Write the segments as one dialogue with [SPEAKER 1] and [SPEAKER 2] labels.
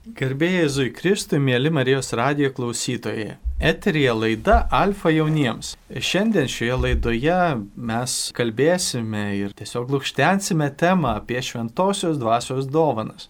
[SPEAKER 1] Garbėjai Jėzui Kristui, mėly Marijos radijo klausytojai. Eteryje laida Alfa jauniems. Šiandien šioje laidoje mes kalbėsime ir tiesiog lukštensime temą apie šventosios dvasios dovanas.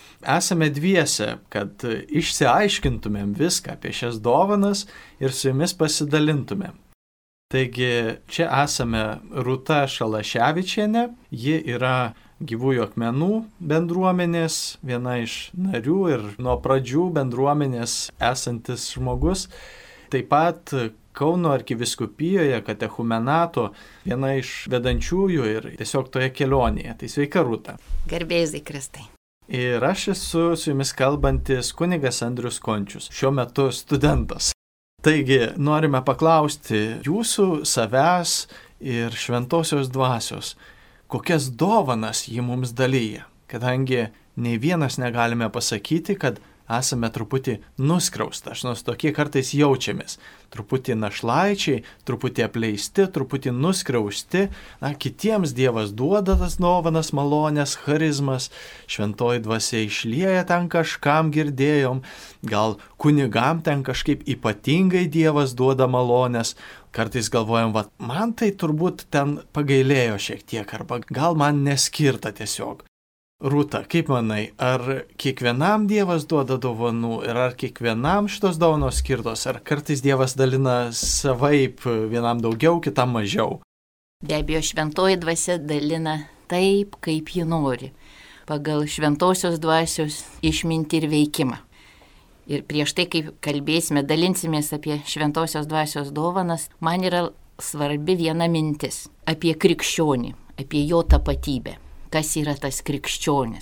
[SPEAKER 1] Esame dviese, kad išsiaiškintumėm viską apie šias dovanas ir su jumis pasidalintumėm. Taigi čia esame Rūta Šalaševičienė, ji yra Gyvųjų akmenų bendruomenės, viena iš narių ir nuo pradžių bendruomenės esantis žmogus. Taip pat Kauno arkivyskupijoje katechumenato viena iš vedančiųjų ir tiesiog toje kelionėje. Tai sveika Rūta.
[SPEAKER 2] Garbėjai Kristai.
[SPEAKER 1] Ir aš esu su jumis kalbantis kunigas Andrius Končius, šiuo metu studentas. Taigi norime paklausti jūsų, savęs ir šventosios dvasios, kokias dovanas ji mums dalyja, kadangi nei vienas negalime pasakyti, kad esame truputį nuskriausta, nors tokie kartais jaučiamės, truputį našlaičiai, truputį apleisti, truputį nuskriausti, kitiems Dievas duoda tas dovanas, malonės, charizmas, šventoji dvasia išlieja ten kažkam girdėjom, gal kunigam ten kažkaip ypatingai Dievas duoda malonės, kartais galvojam, man tai turbūt ten pagailėjo šiek tiek, arba gal man neskirta tiesiog. Rūta, kaip manai, ar kiekvienam Dievas duoda dovanų ir ar kiekvienam šitos dovanos skirtos, ar kartais Dievas dalina savaip, vienam daugiau, kitam mažiau?
[SPEAKER 2] Be abejo, šventoji dvasia dalina taip, kaip ji nori, pagal šventosios dvasios išmintį ir veikimą. Ir prieš tai, kaip kalbėsime, dalinsimės apie šventosios dvasios dovanas, man yra svarbi viena mintis apie krikščionį, apie jo tapatybę. Kas yra tas krikščionis?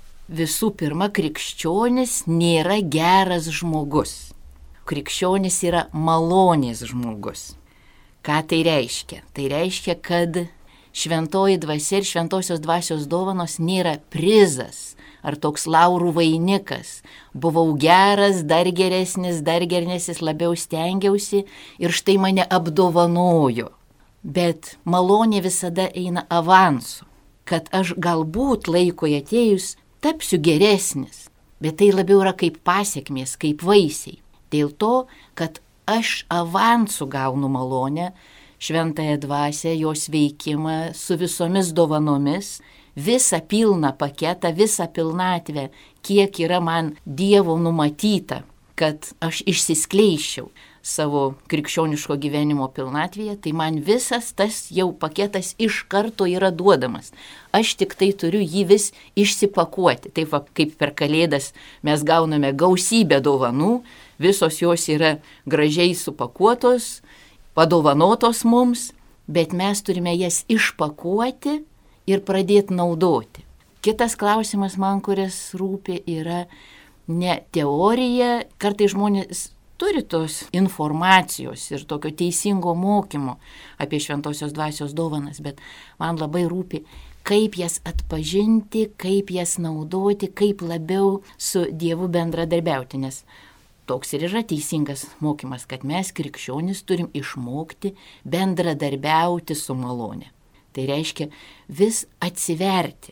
[SPEAKER 2] Visų pirma, krikščionis nėra geras žmogus. Krikščionis yra malonės žmogus. Ką tai reiškia? Tai reiškia, kad šventoji dvasia ir šventosios dvasios dovanos nėra prizas ar toks laurų vainikas. Buvau geras, dar geresnis, labiau stengiausi ir štai mane apdovanojo. Bet malonė visada eina avansu, kad aš galbūt laikui atėjus tapsiu geresnis, bet tai labiau yra kaip pasiekmės, kaip vaisiai. Dėl to, kad aš avansu gaunu malonę, šventąją dvasią, jos veikimą su visomis dovanomis, visą pilną paketą, visą pilnatvę, kiek yra man Dievo numatyta, kad aš išsiskleiščiau savo krikščioniško gyvenimo pilnatvėje, tai man visas tas jau paketas iš karto yra duodamas. Aš tik tai turiu jį vis išsipakuoti. Taip kaip per Kalėdas mes gauname gausybę dovanų, visos jos yra gražiai supakuotos, padovanotos mums, bet mes turime jas išpakuoti ir pradėti naudoti. Kitas klausimas man, kuris rūpi, yra ne teorija. Kartais žmonės turi tos informacijos ir tokio teisingo mokymo apie šventosios dvasios dovanas, bet man labai rūpi, kaip jas atpažinti, kaip jas naudoti, kaip labiau su Dievu bendradarbiauti, nes toks ir yra teisingas mokymas, kad mes krikščionys turim išmokti bendradarbiauti su malone. Tai reiškia vis atsiverti.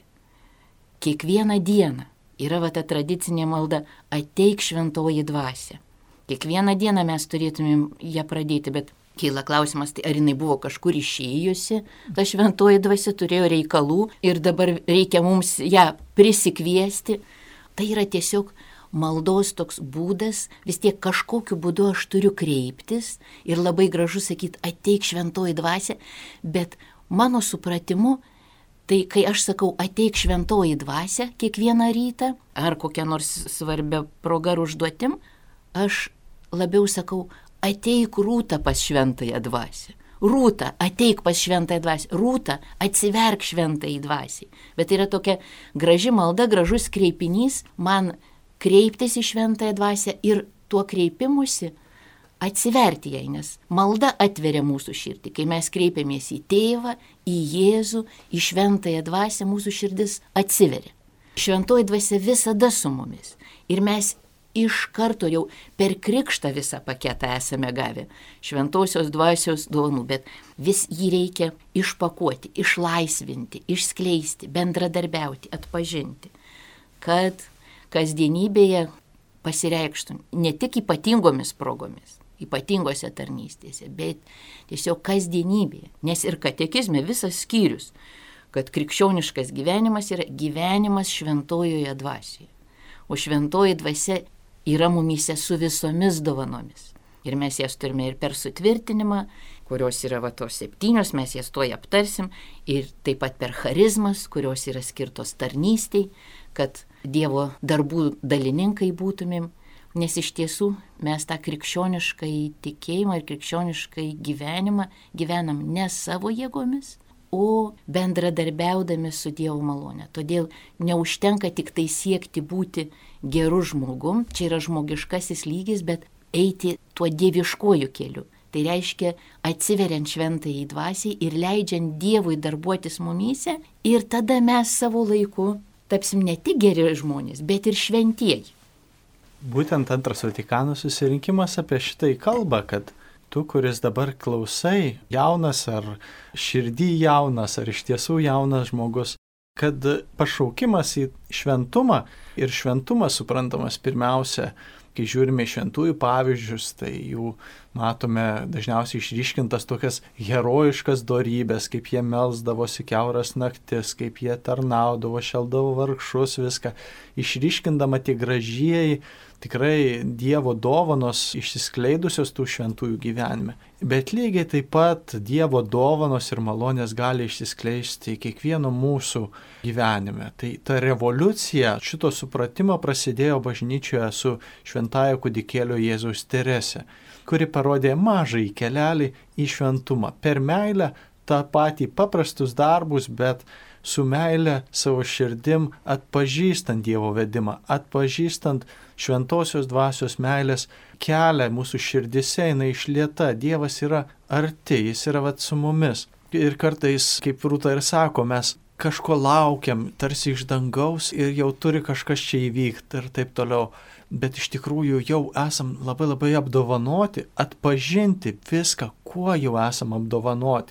[SPEAKER 2] Kiekvieną dieną yra ta tradicinė malda ateik šventoji dvasia. Kiekvieną dieną mes turėtumėm ją pradėti, bet kyla klausimas, tai ar jinai buvo kažkur išėjusi, ta šventoji dvasia turėjo reikalų ir dabar reikia mums ją prisikviesti. Tai yra tiesiog maldos toks būdas, vis tiek kažkokiu būdu aš turiu kreiptis ir labai gražu sakyti, ateik šventoji dvasia, bet mano supratimu, tai kai aš sakau ateik šventoji dvasia kiekvieną rytą ar kokią nors svarbią progą ar užduotim, aš labiau sakau, ateik Rūta pas šventąją dvasią. Rūta, ateik pas šventąją dvasią. Rūta, atsiverk šventąjį dvasiai. Bet tai yra tokia graži malda, gražus kreipinys, man kreiptis į šventąją dvasią ir tuo kreipimusi atsiverti jai, nes malda atveria mūsų širdį. Kai mes kreipiamės į Tėvą, į Jėzų, į šventąją dvasią, mūsų širdis atsiveria. Šventoji dvasia visada su mumis ir mes iš karto jau per krikštą visą paketą esame gavę šventosios dvasios dovanų, bet vis jį reikia išpakuoti, išlaisvinti, išskleisti, bendradarbiauti, atpažinti, kad kasdienybėje pasireikštų ne tik ypatingomis progomis, ypatingose tarnystėse, bet tiesiog kasdienybėje. Nes ir katekizme visas skyrius, kad krikščioniškas gyvenimas yra gyvenimas šventojoje dvasioje. O šventoji dvasia yra mumyse su visomis dovanomis. Ir mes jas turime ir per sutvirtinimą, kurios yra tos 7, mes jas tuoj aptarsim, ir taip pat per charizmas, kurios yra skirtos tarnystei, kad Dievo darbų dalininkai būtumėm, nes iš tiesų mes tą krikščioniškai tikėjimą ir krikščioniškai gyvenimą gyvenam ne savo jėgomis, o bendradarbiaudami su Dievo malone. Todėl neužtenka tik tai siekti būti geru žmogum, čia yra žmogiškasis lygis, bet eiti tuo dieviškuoju keliu. Tai reiškia atsiveriant šventajai dvasiai ir leidžiant Dievui darbuotis mumyse, ir tada mes savo laiku tapsim ne tik geri žmonės, bet ir šventieji.
[SPEAKER 1] Būtent Antras Vatikano susirinkimas apie šitai kalba, kad tu, kuris dabar klausai, jaunas ar širdį jaunas, ar iš tiesų jaunas žmogus, kad pašaukimas į šventumą ir šventumas suprantamas pirmiausia, kai žiūrime į šventųjų pavyzdžius, tai jų matome dažniausiai išryškintas tokias herojiškas dorybės, kaip jie melsdavosi kiauras naktis, kaip jie tarnaudavo, šeldavo vargšus, viską išryškindama tie gražieji, tikrai Dievo dovanos išsiskleidusios tų šventųjų gyvenime. Bet lygiai taip pat Dievo dovanos ir malonės gali išsiskleisti kiekvieno mūsų gyvenime. Tai ta revoliucija šito supratimo prasidėjo bažnyčioje su šventaja kūdikėlio Jėzaus Terese, kuri parodė mažąjį kelelį į šventumą. Per meilę tą patį paprastus darbus, bet su meile savo širdim atpažįstant Dievo vedimą, atpažįstant šventosios dvasios meilės kelią mūsų širdise, jinai išlieta, Dievas yra arti, jis yra su mumis. Ir kartais, kaip Rūta ir sako, mes kažko laukiam, tarsi iš dangaus ir jau turi kažkas čia įvykti ir taip toliau. Bet iš tikrųjų jau esam labai apdovanoti, atpažinti viską, kuo jau esam apdovanoti.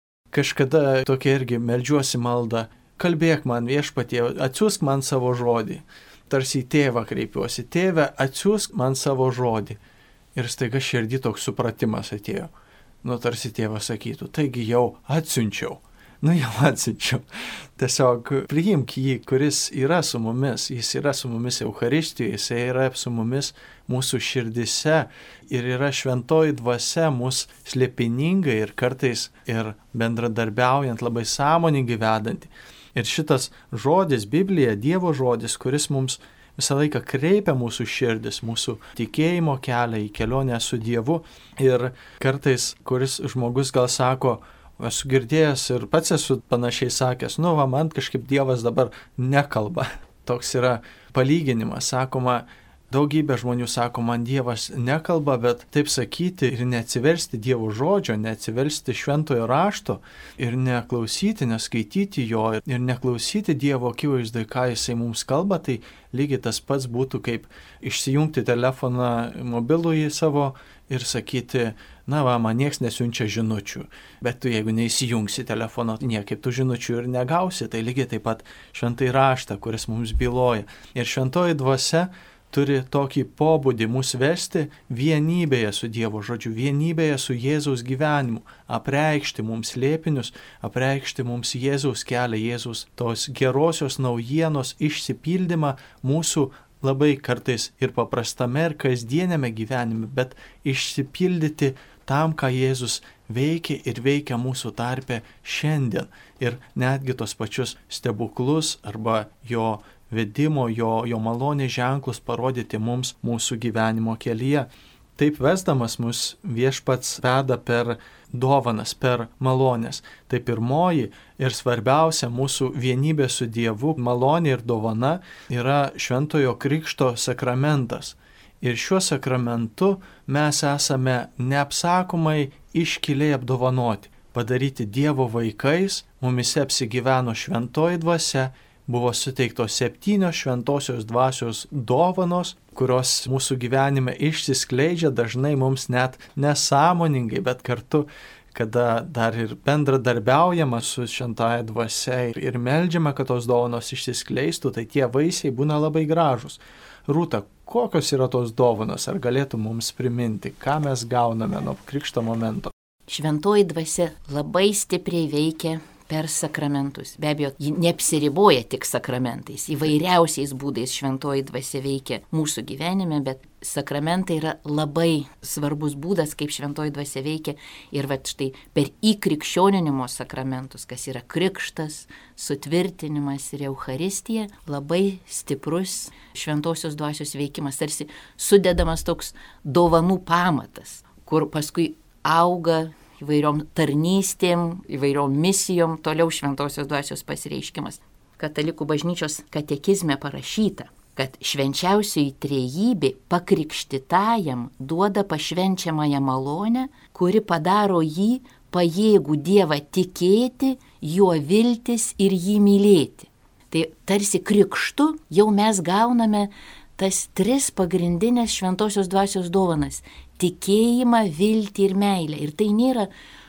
[SPEAKER 1] Kažkada tokia irgi meldžiuosi maldą, kalbėk man Viešpatie, atsiųsk man savo žodį. Tarsi į tėvą kreipiuosi, tėve, atsiųsk man savo žodį. Ir staiga širdį toks supratimas atėjo. Tarsi tėvas sakytų, taigi jau atsiunčiau. Jau atsiunčiau. Tiesiog priimk jį, kuris yra su mumis. Jis yra su mumis Eucharistijoje, jis yra su mumis mūsų širdise ir yra šventoji dvasia mus slėpiningai ir kartais ir bendradarbiaujant labai sąmoningai vedanti. Ir šitas žodis, Biblija, Dievo žodis, kuris mums visą laiką kreipia mūsų širdis, mūsų tikėjimo kelią į kelionę su Dievu. Ir kartais, kuris žmogus gal sako, esu girdėjęs ir pats esu panašiai sakęs, man kažkaip Dievas dabar nekalba. Toks yra palyginimas, sakoma, daugybė žmonių sako, man Dievas nekalba, bet taip sakyti ir neatsiversti Dievo žodžio, neatsiversti šventojo rašto ir neklausyti, neskaityti jo ir neklausyti Dievo akivaizdai, ką jisai mums kalba, tai lygiai tas pats būtų kaip išsijungti telefoną mobilųjį savo ir sakyti, man nieks nesiunčia žinučių, bet tu jeigu neįsijungsi telefono, niekaip tų žinučių ir negausi, tai lygiai taip pat šventai raštą, kuris mums byloja. Ir šventoji dvasia turi tokį pobūdį mus vesti vienybėje su Dievo žodžiu, vienybėje su Jėzaus gyvenimu, apreikšti mums slėpinius, apreikšti mums Jėzaus kelią, Jėzaus tos gerosios naujienos išsipildymą mūsų labai kartais ir paprastame ir kasdienėme gyvenime, bet išsipildyti tam, ką Jėzus veikia ir veikia mūsų tarpe šiandien. Ir netgi tos pačius stebuklus arba jo vedimo, jo malonės ženklus parodyti mums mūsų gyvenimo kelyje. Taip vesdamas mus Viešpats veda per dovanas, per malonės. Tai pirmoji ir svarbiausia mūsų vienybė su Dievu, malonė ir dovana yra šventojo krikšto sakramentas. Ir šiuo sakramentu mes esame neapsakomai iškiliai apdovanoti, padaryti Dievo vaikais, mumise apsigyveno šventoji dvasia, buvo suteiktos 7 šventosios dvasios dovanos, kurios mūsų gyvenime išsiskleidžia dažnai mums net nesąmoningai, bet kartu, kada dar ir bendradarbiaujama su šventaja dvasia ir meldžiama, kad tos dovanos išsiskleistų, tai tie vaisiai būna labai gražus. Rūta, kokios yra tos dovanos? Ar galėtų mums priminti, ką mes gauname nuo krikšto momento?
[SPEAKER 2] Šventoji dvasia labai stipriai veikia per sakramentus. Be abejo, ji neapsiriboja tik sakramentais. Įvairiausiais būdais šventoji dvasia veikia mūsų gyvenime, bet sakramentai yra labai svarbus būdas, kaip šventoji dvasia veikia. Ir štai per įkrikščioninimo sakramentus, kas yra krikštas, sutvirtinimas ir Eucharistija, labai stiprus šventosios dvasios veikimas, tarsi sudedamas toks dovanų pamatas, kur paskui auga įvairiom tarnystėm, įvairiom misijom, toliau šventosios dvasios pasireiškimas. Katalikų bažnyčios katekizme parašyta, kad švenčiausioji trejybė pakrikštytajam duoda pašvenčiamąją malonę, kuri padaro jį pajėgų Dievą tikėti, juo viltis ir jį mylėti. Tai tarsi krikštu jau mes gauname tas 3 pagrindinės šventosios dvasios dovanas – tikėjimą, viltį ir meilę. Ir tai nėra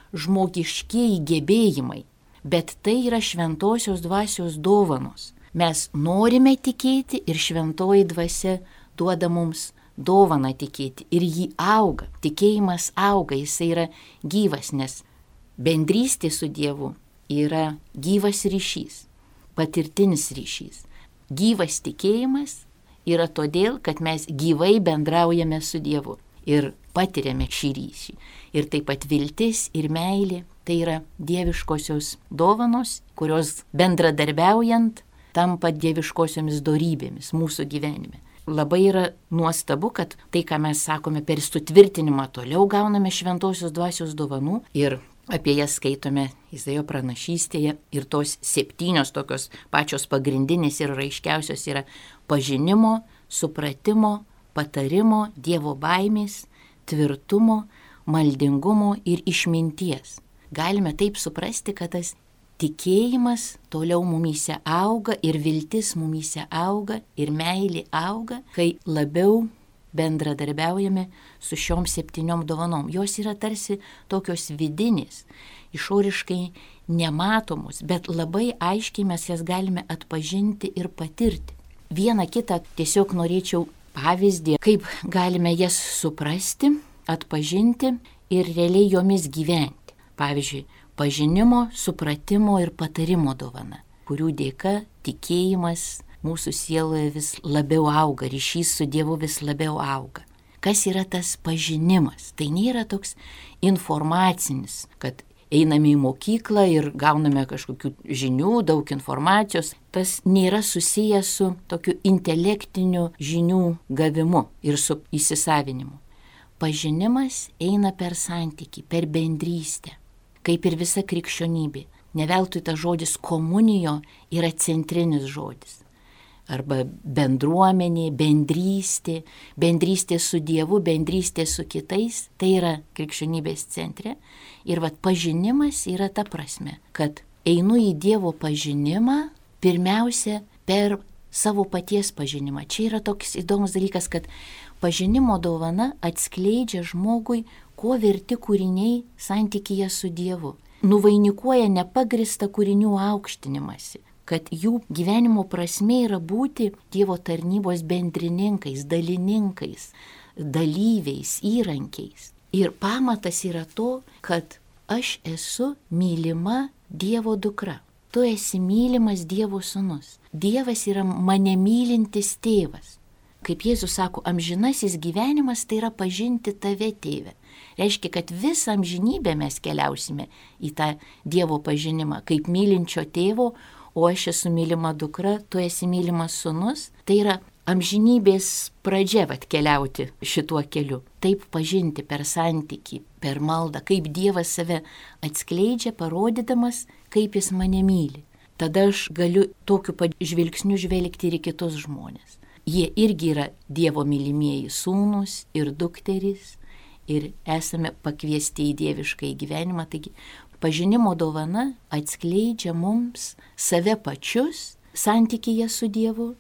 [SPEAKER 2] žmogiškieji gebėjimai, bet tai yra šventosios dvasios dovanos. Mes norime tikėti ir šventoji dvasia duoda mums dovaną tikėti ir jį auga. Tikėjimas auga, jisai yra gyvas, nes bendrystė su Dievu yra gyvas ryšys, patirtinis ryšys. Gyvas tikėjimas yra todėl, kad mes gyvai bendraujame su Dievu ir patiriame šį ryšį. Ir taip pat viltis ir meilė, tai yra dieviškosios dovanos, kurios bendradarbiaujant tampa dieviškosiomis dorybėmis mūsų gyvenime. Labai yra nuostabu, kad tai, ką mes sakome per sutvirtinimą, toliau gauname šventosios dvasios dovanų ir apie jas skaitome Izaijo pranašystėje. Ir tos 7 tokios pačios pagrindinės ir raiškiausios yra pažinimo, supratimo, patarimo, Dievo baimės, tvirtumo, maldingumo ir išminties. Galime taip suprasti, kad tas tikėjimas toliau mumyse auga ir viltis mumyse auga ir meilė auga, kai labiau bendradarbiaujame su šiom 7 dovanom. Jos yra tarsi tokios vidinės, išoriškai nematomos, bet labai aiškiai mes jas galime atpažinti ir patirti. Vieną kitą tiesiog norėčiau pavyzdį, kaip galime jas suprasti, atpažinti ir realiai jomis gyventi. Pavyzdžiui, pažinimo, supratimo ir patarimo dovana, kurių dėka tikėjimas mūsų sieloje vis labiau auga, ryšys su Dievu vis labiau auga. Kas yra tas pažinimas? Tai nėra toks informacinis, kad einame į mokyklą ir gauname kažkokių žinių, daug informacijos. Tas nėra susijęs su tokiu intelektiniu žinių gavimu ir su įsisavinimu. Pažinimas eina per santykį, per bendrystę, kaip ir visa krikščionybė. Ne veltui tas žodis komunijo yra centrinis žodis. Arba bendruomenė, bendrystė, bendrystė su Dievu, bendrystė su kitais, tai yra krikščionybės centre. Ir pažinimas yra ta prasme, kad einu į Dievo pažinimą pirmiausia per savo paties pažinimą. Čia yra toks įdomus dalykas, kad pažinimo dovana atskleidžia žmogui, kuo verti kūriniai santykyje su Dievu. Nuvainikuoja nepagristą kūrinių aukštinimąsi, kad jų gyvenimo prasmė yra būti Dievo tarnybos bendrininkais, dalininkais, dalyviais, įrankiais. Ir pamatas yra to, kad aš esu mylima Dievo dukra. Tu esi mylimas Dievo sūnus. Dievas yra mane mylintis tėvas. Kaip Jėzus sako, amžinasis gyvenimas tai yra pažinti tave, tėve. Reiškia, kad visą amžinybę mes keliausime į tą Dievo pažinimą, kaip mylinčio tėvo, o aš esu mylima dukra, tu esi mylimas sūnus. Tai yra amžinybės pradžia keliauti šituo keliu. Taip pažinti per santykį, per maldą, kaip Dievas save atskleidžia, parodydamas, kaip jis mane myli. Tada aš galiu tokiu žvilgsniu žvelgti ir į kitus žmonės. Jie irgi yra Dievo mylimieji sūnus ir dukterys ir esame pakviesti į dievišką gyvenimą. Taigi pažinimo dovana atskleidžia mums save pačius santykyje su Dievu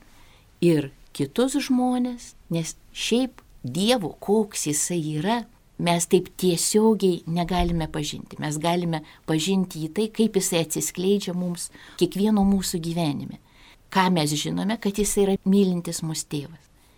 [SPEAKER 2] ir kitus žmonės, nes šiaip Dievo, koks jisai yra, mes taip tiesiogiai negalime pažinti. Mes galime pažinti jį tai, kaip jisai atsiskleidžia mums kiekvieno mūsų gyvenime. Ką mes žinome, kad jis yra mylintis mūsų tėvas.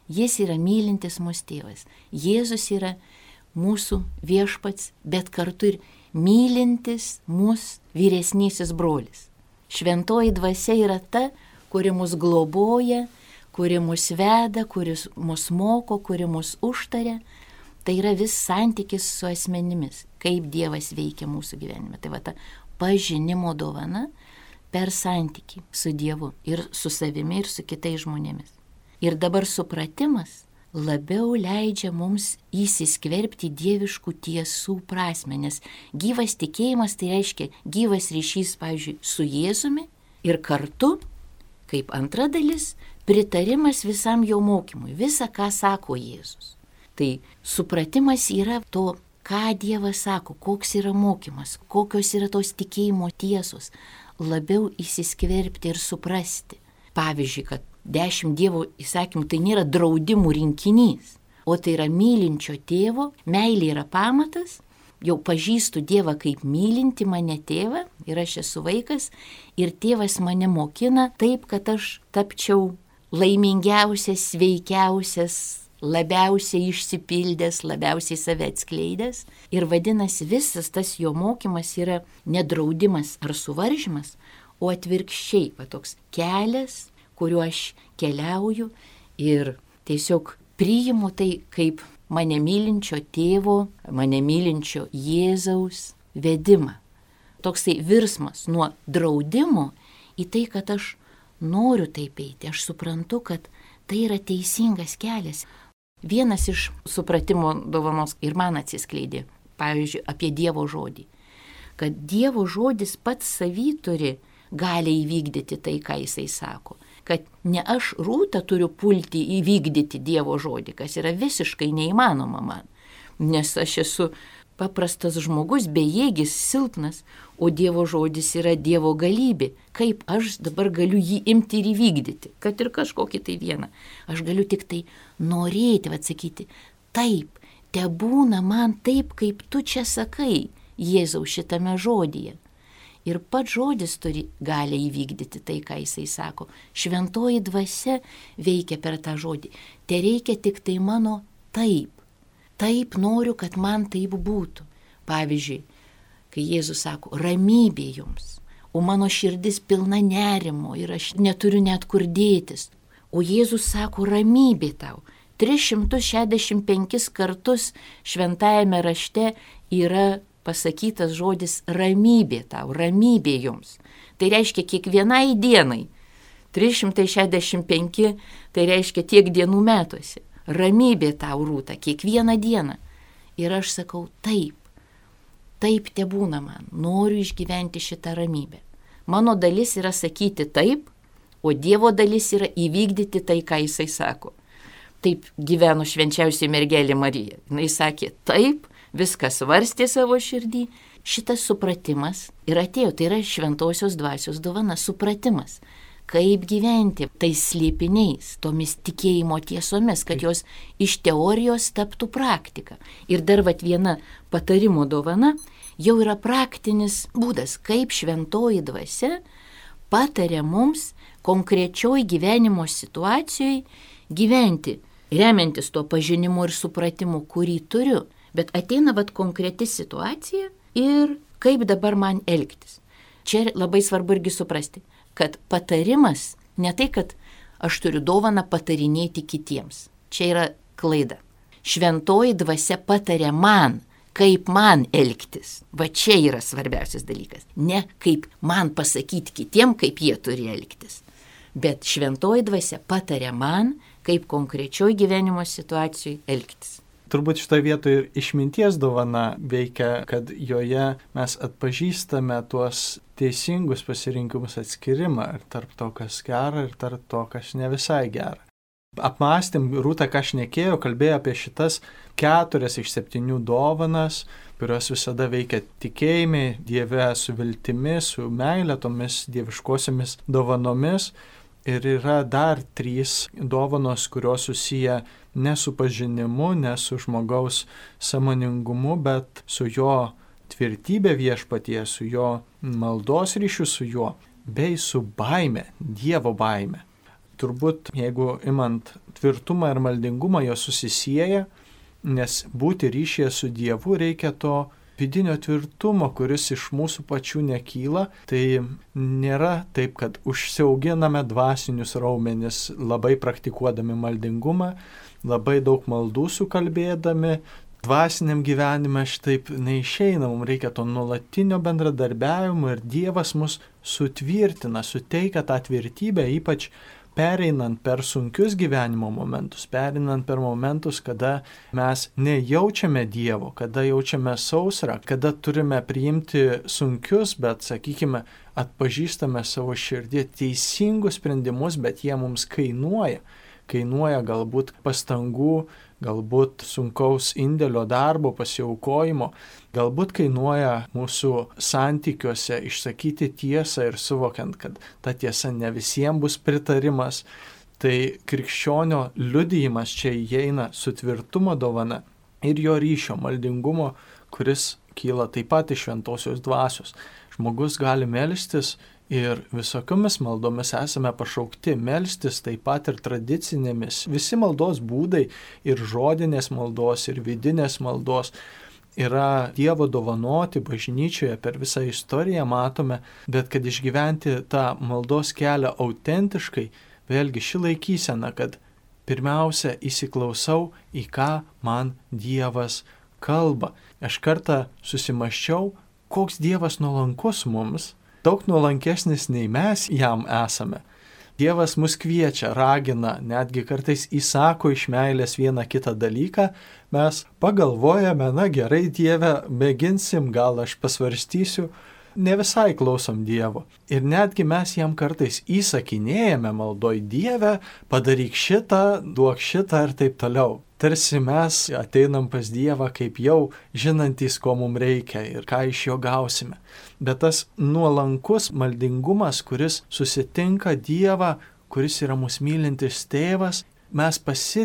[SPEAKER 2] Jis yra mylintis mūsų tėvas. Jėzus yra mūsų viešpats, bet kartu ir mylintis mūsų vyresnysis brolis. Šventoji dvasia yra ta, kuri mus globoja, kuri mus veda, kuri mus moko, kuri mus užtaria. Tai yra vis santykis su asmenimis, kaip Dievas veikia mūsų gyvenime. Tai va ta pažinimo dovana per santykį su Dievu ir su savimi ir su kitais žmonėmis. Ir dabar supratimas labiau leidžia mums įsiskverbti dieviškų tiesų prasme, nes gyvas tikėjimas tai reiškia gyvas ryšys, pavyzdžiui, su Jėzumi ir kartu, kaip antra dalis, pritarimas visam jo mokymui, visa, ką sako Jėzus. Tai supratimas yra to, ką Dievas sako, koks yra mokymas, kokios yra tos tikėjimo tiesos, labiau įsiskverbti ir suprasti. Pavyzdžiui, kad 10 Dievo įsakymų tai nėra draudimų rinkinys, o tai yra mylinčio tėvo, meilė yra pamatas, jau pažįstu Dievą kaip mylinti mane tėvą ir aš esu vaikas ir tėvas mane mokina taip, kad aš tapčiau laimingiausias, sveikiausias, labiausiai išsipildęs, labiausiai save atskleidęs ir vadinasi visas tas jo mokymas yra nedraudimas ar suvaržymas, o atvirkščiai, va toks kelias, kuriuo aš keliauju ir tiesiog priimu tai kaip mane mylinčio tėvo, mane mylinčio Jėzaus vedimą. Toksai virsmas nuo draudimo į tai, kad aš noriu taip eiti, aš suprantu, kad tai yra teisingas kelias. Vienas iš supratimo dovanos ir man atsiskleidė, pavyzdžiui, apie Dievo žodį, kad Dievo žodis pats savy turi gali įvykdyti tai, ką jisai sako. Kad ne aš Rūta turiu pulti įvykdyti Dievo žodį, kas yra visiškai neįmanoma man, nes aš esu paprastas žmogus, bejėgis, silpnas, o Dievo žodis yra Dievo galybė. Kaip aš dabar galiu jį imti ir įvykdyti, kad ir kažkokį tai vieną. Aš galiu tik tai norėti, atsakyti, taip, tebūna man taip, kaip tu čia sakai, Jėzau, šitame žodyje. Ir pats žodis turi gali įvykdyti tai, ką jisai sako. Šventoji dvasia veikia per tą žodį. Te reikia tik tai mano taip. Taip noriu, kad man taip būtų. Pavyzdžiui, kai Jėzus sako, ramybė jums, o mano širdis pilna nerimo ir aš neturiu net kur dėtis. O Jėzus sako, ramybė tau. 365 kartus šventajame rašte yra pasakytas žodis ramybė tau, ramybė jums. Tai reiškia kiekvienai dienai. 365 tai reiškia tiek dienų metuose. Ramybė tau, Rūta, kiekvieną dieną. Ir aš sakau, taip, taip tebūna man, noriu išgyventi šitą ramybę. Mano dalis yra sakyti taip, o Dievo dalis yra įvykdyti tai, ką jisai sako. Taip gyveno švenčiausiai mergelė Marija. Jis sakė taip, viskas svarstė savo širdį. Šitas supratimas ir atėjo, tai yra šventosios dvasios dovana, supratimas, kaip gyventi tais slėpiniais, tomis tikėjimo tiesomis, kad jos iš teorijos taptų praktika. Ir dar viena patarimo dovana jau yra praktinis būdas, kaip šventoji dvasia pataria mums konkrečioj gyvenimo situacijoje gyventi, remiantis tuo pažinimu ir supratimu, kurį turiu. Bet ateina konkreti situacija ir kaip dabar man elgtis. Čia labai svarbu irgi suprasti, kad patarimas ne tai, kad aš turiu dovaną patarinėti kitiems. Čia yra klaida. Šventoji dvasia pataria man, kaip man elgtis. Va čia yra svarbiausias dalykas. Ne kaip man pasakyti kitiem, kaip jie turi elgtis. Bet šventoji dvasia pataria man, kaip konkrečioj gyvenimo situacijoj elgtis.
[SPEAKER 1] Turbūt šitoje vietoje ir išminties dovana veikia, kad joje mes atpažįstame tuos teisingus pasirinkimus atskirimą ir tarp to, kas gera ir tarp to, kas ne visai gera. Apmąstėm, Rūta, ką šnekėjo, kalbėjo apie šitas 4 iš 7 dovanas, kurios visada veikia tikėjime, Dieve su viltimi, su meile, tomis dieviškosiomis dovanomis. Ir yra dar 3 dovanos, kurios susiję ne su pažinimu, ne su žmogaus sąmoningumu, bet su jo tvirtybė viešpatie, su jo maldos ryšiu su juo, bei su baime, Dievo baime. turbūt, jeigu imant tvirtumą ir maldingumą, jos susisieja, nes būti ryšyje su Dievu reikia to vidinio tvirtumo, kuris iš mūsų pačių nekyla. Tai nėra taip, kad užsiauginame dvasinius raumenis, labai praktikuodami maldingumą, labai daug maldų sukalbėdami. Dvasiniam gyvenime šitaip neišeina, mums reikia to nuolatinio bendradarbiavimo ir Dievas mus sutvirtina, suteikia tą tvirtybę, ypač pereinant per sunkius gyvenimo momentus, pereinant per momentus, kada mes nejaučiame Dievo, kada jaučiame sausrą, kada turime priimti sunkius, bet, sakykime, atpažįstame savo širdį teisingus sprendimus, bet jie mums kainuoja. Kainuoja galbūt pastangų, galbūt sunkaus indėlio darbo, pasiaukojimo, galbūt kainuoja mūsų santykiuose išsakyti tiesą ir suvokiant, kad ta tiesa ne visiems bus pritarimas. Tai krikščionio liudijimas čia įeina su tvirtumo dovana ir jo ryšio maldingumo, kuris kyla taip pat iš šventosios dvasios. Žmogus gali melstis ir visokiomis maldomis esame pašaukti melstis, taip pat ir tradicinėmis. Visi maldos būdai ir žodinės maldos, ir vidinės maldos yra Dievo dovanoti bažnyčioje per visą istoriją, matome, bet kad išgyventi tą maldos kelią autentiškai, vėlgi ši laikysena, kad pirmiausia įsiklausau, į ką man Dievas kalba. Aš kartą susimaščiau, koks Dievas nuolankus mums, daug nuolankesnis nei mes jam esame. Dievas mus kviečia, ragina, netgi kartais įsako iš meilės vieną kitą dalyką, mes pagalvojame, na gerai Dieve, mėginsim, gal aš pasvarstysiu, ne visai klausom Dievo. Ir netgi mes jam kartais įsakinėjame maldoj, Dieve, padaryk šitą, duok šitą ir taip toliau. Tarsi mes ateinam pas Dievą kaip jau žinantys, ko mums reikia ir ką iš jo gausime. Bet tas nuolankus maldingumas, kuris susitinka Dievą, kuris yra mūsų mylintis tėvas, mes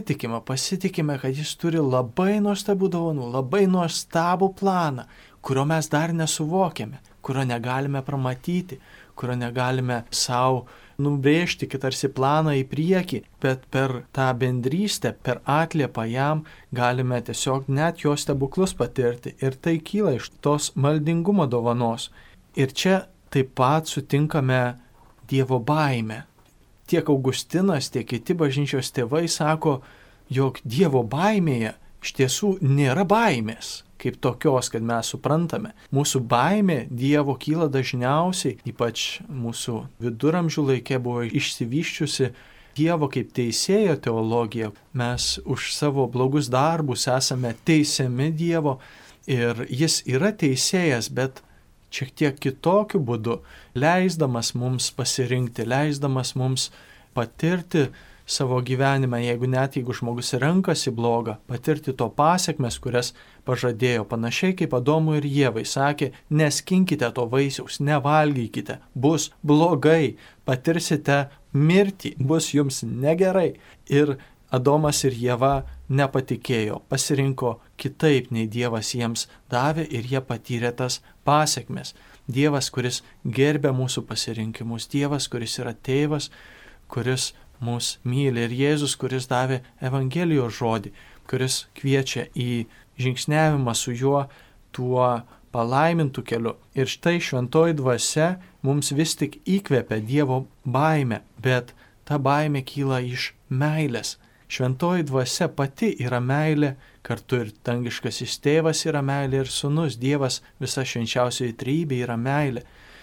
[SPEAKER 1] pasitikime, kad jis turi labai nuostabių dovanų, labai nuostabų planą, kurio mes dar nesuvokiame, kurio negalime pramatyti, kurio negalime savo nubrėžti, kaip tarsi planą į priekį, bet per tą bendrystę, per atliepą jam galime tiesiog net jo stebuklus patirti ir tai kyla iš tos maldingumo dovanos. Ir čia taip pat sutinkame Dievo baimę. Tiek Augustinas, tiek kiti bažnyčios tėvai sako, jog Dievo baimėje iš tiesų nėra baimės kaip tokios, kad mes suprantame. Mūsų baimė Dievo kyla dažniausiai, ypač mūsų viduramžių laikė buvo išsivyščiusi Dievo kaip teisėjo teologija. Mes už savo blogus darbus esame teisiami Dievo ir jis yra teisėjas, bet šiek tiek kitokiu būdu, leisdamas mums pasirinkti, leisdamas mums patirti savo gyvenime, jeigu žmogus renkasi blogą, patirti to pasekmes, kurias pažadėjo, panašiai kaip Adomui ir Ievai sakė, neskinkite to vaisiaus, nevalgykite, bus blogai, patirsite mirtį, bus jums negerai. Ir Adomas ir Ieva nepatikėjo, pasirinko kitaip, nei Dievas jiems davė ir jie patyrė tas pasekmes. Dievas, kuris gerbė mūsų pasirinkimus, Dievas, kuris yra tėvas, kuris mus myli ir Jėzus, kuris davė Evangelijos žodį, kuris kviečia į žingsniavimą su juo tuo palaimintų keliu. Ir štai šventoji dvasia mums vis tik įkvepia Dievo baimę, bet ta baimė kyla iš meilės. Šventoji dvasia pati yra meilė, kartu ir dangiškasis tėvas yra meilė ir sūnus, Dievas visa švenčiausioji trejybė yra meilė.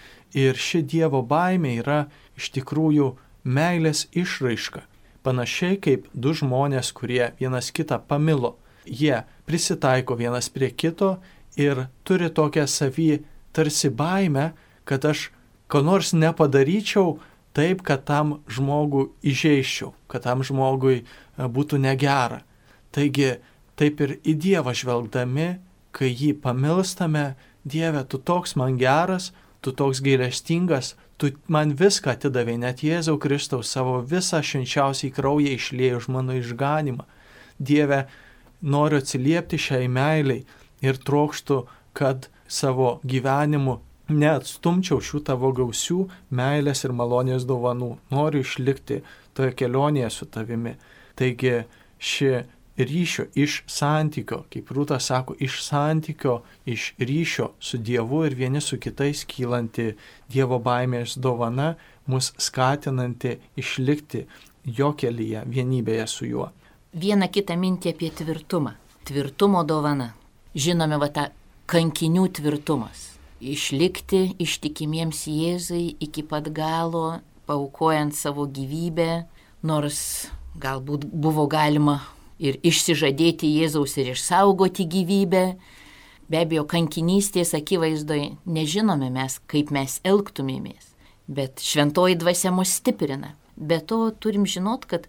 [SPEAKER 1] Ir ši Dievo baimė yra iš tikrųjų meilės išraiška. Panašiai kaip du žmonės, kurie vienas kitą pamilo. Jie prisitaiko vienas prie kito ir turi tokią savį tarsi baimę, kad aš ko nors nepadaryčiau taip, kad tam žmogui įžeiščiau, kad tam žmogui būtų negera. Taigi, taip ir į Dievą žvelgdami, kai jį pamilstame, Dieve, tu toks man geras, tu toks gailestingas, tu man viską atidavai, net Jėzau Kristaus savo visą švenčiausiai kraują išliejo už mano išganimą. Dieve, noriu atsiliepti šiai meiliai ir trokštu, kad savo gyvenimu neatstumčiau šių tavo gausių meilės ir malonės dovanų. Noriu išlikti toje kelionėje su tavimi. Taigi ši ryšio iš santykio, kaip Rūta sako, iš santykio, iš ryšio su Dievu ir vieni su kitais kylanti Dievo baimės dovana, mus skatinanti išlikti jo kelyje, vienybėje su juo.
[SPEAKER 2] Vieną kitą mintį apie tvirtumą. Tvirtumo dovana. Žinome va tą kankinių tvirtumas. Išlikti ištikimiems Jėzui iki pat galo, paaukojant savo gyvybę, nors galbūt buvo galima ir išsižadėti Jėzaus ir išsaugoti gyvybę. Be abejo, kankinystės akivaizdoje nežinome mes, kaip mes elgtumėmės, bet šventoji dvasia mus stiprina. Be to turim žinot, kad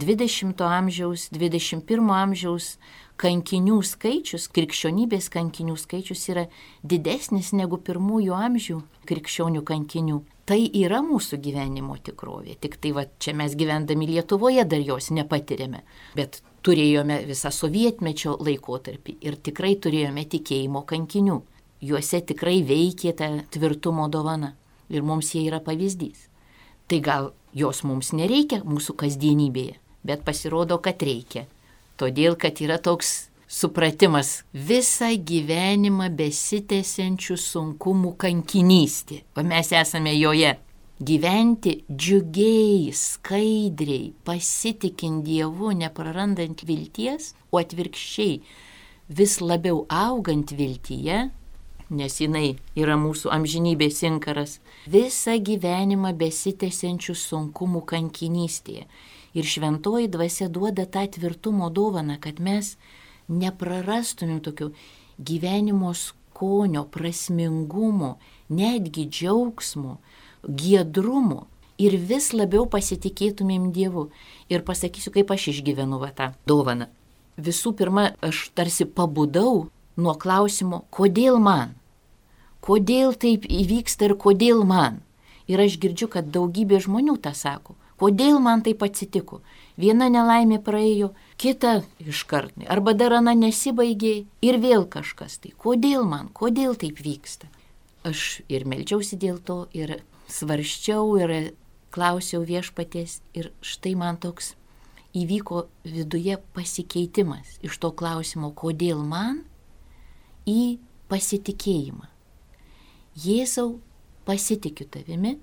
[SPEAKER 2] 20 amžiaus, 21 amžiaus kankinių skaičius, krikščionybės kankinių skaičius yra didesnis negu pirmųjų amžių krikščionių kankinių. Tai yra mūsų gyvenimo tikrovė, tik tai va, čia mes gyvendami Lietuvoje dar jos nepatirėme, bet turėjome visą sovietmečio laikotarpį ir tikrai turėjome tikėjimo kankinių. Juose tikrai veikė ta tvirtumo dovana ir mums jie yra pavyzdys. Tai gal jos mums nereikia mūsų kasdienybėje, bet pasirodo, kad reikia. Todėl, kad yra toks supratimas visą gyvenimą besitęsiančių sunkumų kankinystė. O mes esame joje. Gyventi džiugiai, skaidriai, pasitikint Dievu, neprarandant vilties, o atvirkščiai vis labiau augant viltyje, nes jinai yra mūsų amžinybės inkaras, visą gyvenimą besitęsiančių sunkumų kankinystėje. Ir šventoji dvasia duoda tą tvirtumo dovaną, kad mes neprarastumėm tokio gyvenimo skonio, prasmingumo, netgi džiaugsmo, giedrumo ir vis labiau pasitikėtumėm Dievu. Ir pasakysiu, kaip aš išgyvenu tą dovaną. Visų pirma, aš tarsi pabudau nuo klausimo, kodėl man? Kodėl taip įvyksta ir kodėl man? Ir aš girdžiu, kad daugybė žmonių tą sako. Kodėl man taip atsitiko? Viena nelaimė praėjo, kita iškart, arba dar ana nesibaigė ir vėl kažkas. Tai kodėl man? Kodėl taip vyksta? Aš ir meldžiausi dėl to, ir svarsčiau, ir klausiau Viešpaties, ir štai man toks įvyko viduje pasikeitimas iš to klausimo, kodėl man, į pasitikėjimą. Jėzau, pasitikiu tavimi,